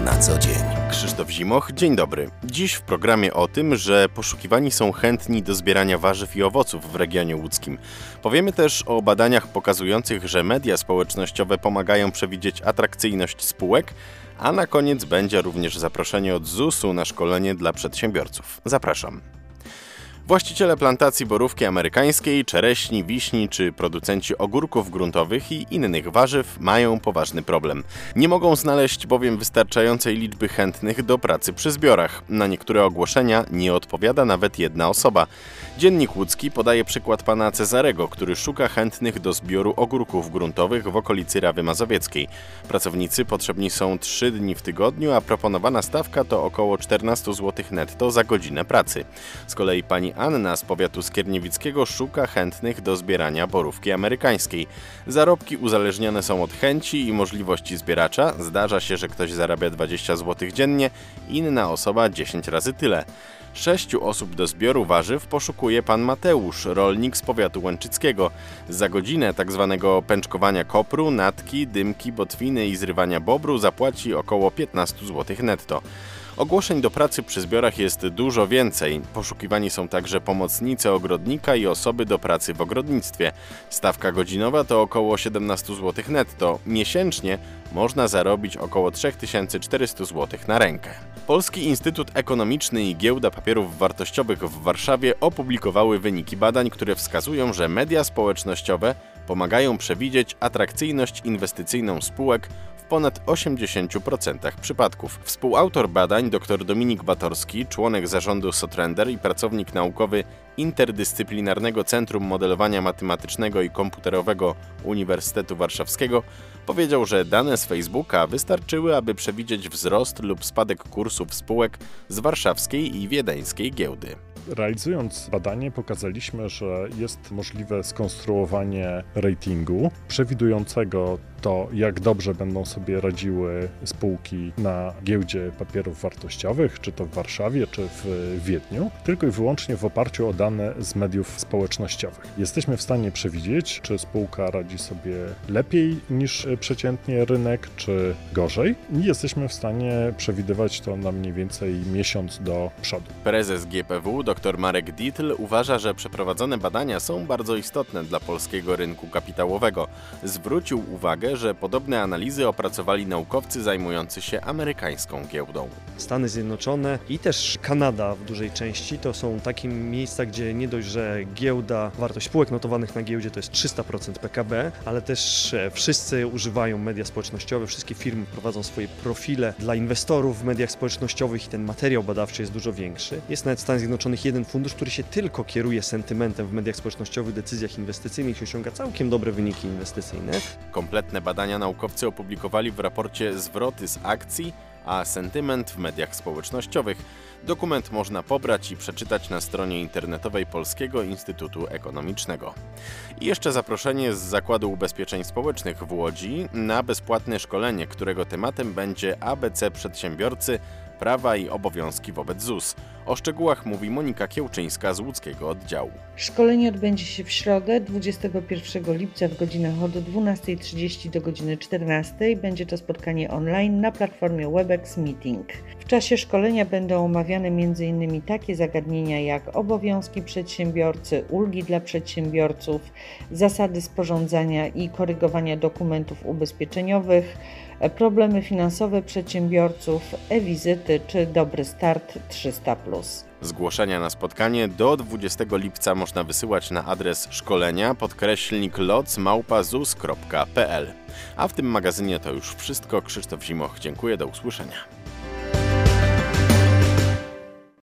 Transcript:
na co dzień. Krzysztof Zimoch, dzień dobry. Dziś w programie o tym, że poszukiwani są chętni do zbierania warzyw i owoców w regionie łódzkim. Powiemy też o badaniach pokazujących, że media społecznościowe pomagają przewidzieć atrakcyjność spółek, a na koniec będzie również zaproszenie od ZUS-u na szkolenie dla przedsiębiorców. Zapraszam. Właściciele plantacji borówki amerykańskiej, czereśni, wiśni czy producenci ogórków gruntowych i innych warzyw mają poważny problem. Nie mogą znaleźć bowiem wystarczającej liczby chętnych do pracy przy zbiorach. Na niektóre ogłoszenia nie odpowiada nawet jedna osoba. Dziennik Łódzki podaje przykład pana Cezarego, który szuka chętnych do zbioru ogórków gruntowych w okolicy Rawy Mazowieckiej. Pracownicy potrzebni są 3 dni w tygodniu, a proponowana stawka to około 14 zł netto za godzinę pracy. Z kolei pani Anna z powiatu skierniewickiego szuka chętnych do zbierania borówki amerykańskiej. Zarobki uzależnione są od chęci i możliwości zbieracza. Zdarza się, że ktoś zarabia 20 zł dziennie, inna osoba 10 razy tyle. 6 osób do zbioru warzyw poszukuje pan Mateusz, rolnik z powiatu łęczyckiego. Za godzinę tzw. pęczkowania kopru, natki, dymki, botwiny i zrywania bobru zapłaci około 15 zł netto. Ogłoszeń do pracy przy zbiorach jest dużo więcej. Poszukiwani są także pomocnicy ogrodnika i osoby do pracy w ogrodnictwie. Stawka godzinowa to około 17 zł netto. Miesięcznie można zarobić około 3400 zł na rękę. Polski Instytut Ekonomiczny i Giełda Papierów Wartościowych w Warszawie opublikowały wyniki badań, które wskazują, że media społecznościowe pomagają przewidzieć atrakcyjność inwestycyjną spółek w ponad 80% przypadków. Współautor badań dr Dominik Batorski, członek zarządu Sotrender i pracownik naukowy Interdyscyplinarnego Centrum Modelowania Matematycznego i Komputerowego Uniwersytetu Warszawskiego, powiedział, że dane z Facebooka wystarczyły, aby przewidzieć wzrost lub spadek kursów spółek z warszawskiej i wiedeńskiej giełdy. Realizując badanie pokazaliśmy, że jest możliwe skonstruowanie ratingu przewidującego to, jak dobrze będą sobie radziły spółki na giełdzie papierów wartościowych, czy to w Warszawie, czy w Wiedniu, tylko i wyłącznie w oparciu o dane z mediów społecznościowych. Jesteśmy w stanie przewidzieć, czy spółka radzi sobie lepiej niż przeciętnie rynek, czy gorzej. I jesteśmy w stanie przewidywać to na mniej więcej miesiąc do przodu. Prezes GPW dr Marek Dietl uważa, że przeprowadzone badania są bardzo istotne dla polskiego rynku kapitałowego. Zwrócił uwagę, że podobne analizy opracowali naukowcy zajmujący się amerykańską giełdą. Stany Zjednoczone i też Kanada w dużej części to są takie miejsca, gdzie nie dość, że giełda, wartość spółek notowanych na giełdzie to jest 300% PKB, ale też wszyscy używają media społecznościowe, wszystkie firmy prowadzą swoje profile dla inwestorów w mediach społecznościowych i ten materiał badawczy jest dużo większy. Jest nawet w Stanach Zjednoczonych jeden fundusz, który się tylko kieruje sentymentem w mediach społecznościowych, decyzjach inwestycyjnych i osiąga całkiem dobre wyniki inwestycyjne. Kompletne badania naukowcy opublikowali w raporcie Zwroty z akcji, a sentyment w mediach społecznościowych. Dokument można pobrać i przeczytać na stronie internetowej Polskiego Instytutu Ekonomicznego. I jeszcze zaproszenie z Zakładu Ubezpieczeń Społecznych w Łodzi na bezpłatne szkolenie, którego tematem będzie ABC Przedsiębiorcy, prawa i obowiązki wobec ZUS. O szczegółach mówi Monika Kiełczyńska z łódzkiego oddziału. Szkolenie odbędzie się w środę 21 lipca w godzinach od 12:30 do godziny 14:00. Będzie to spotkanie online na platformie Webex Meeting. W czasie szkolenia będą omawiane m.in. takie zagadnienia jak obowiązki przedsiębiorcy, ulgi dla przedsiębiorców, zasady sporządzania i korygowania dokumentów ubezpieczeniowych, problemy finansowe przedsiębiorców, e-wizyty czy Dobry Start 300+. Zgłoszenia na spotkanie do 20 lipca można wysyłać na adres szkolenia_loc@zus.pl. A w tym magazynie to już wszystko. Krzysztof Zimoch, dziękuję, do usłyszenia.